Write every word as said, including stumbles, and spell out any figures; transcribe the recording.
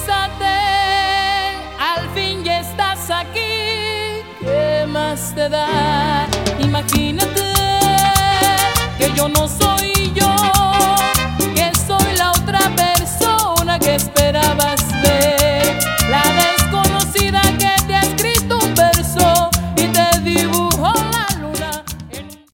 tranquilízate, al fin ya estás aquí. ¿Qué más te da? Imagínate que yo no soy